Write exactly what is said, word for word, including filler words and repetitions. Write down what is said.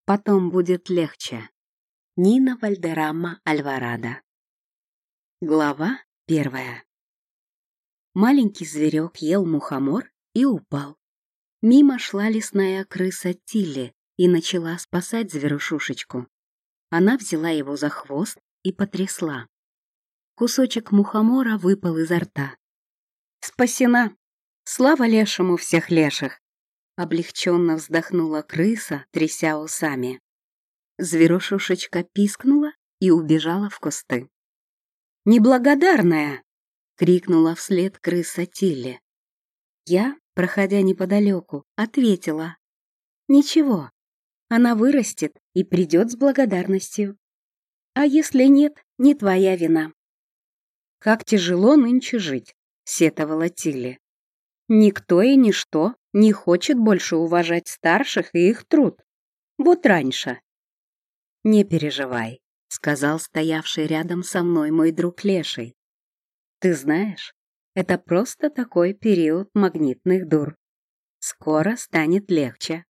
Потом будет легче. Нина Вальдеррама Альварадо. Глава первая. Маленький зверек ел мухомор и упал. Мимо шла лесная крыса Тилли и начала спасать зверушушечку. Она взяла его за хвост и потрясла. Кусочек мухомора выпал изо рта. «Спасена! Слава лешему всех леших!» Облегченно вздохнула крыса, тряся усами. Зверушушечка пискнула и убежала в кусты. «Неблагодарная!» — крикнула вслед крыса Тилли. Я, проходя неподалеку, ответила. «Ничего, она вырастет и придет с благодарностью. А если нет, не твоя вина». «Как тяжело нынче жить», — сетовала Тилли. «Никто и ничто не хочет больше уважать старших и их труд. Вот раньше». «Не переживай», — сказал стоявший рядом со мной мой друг Леший. «Ты знаешь, это просто такой период магнитных дур. Скоро станет легче».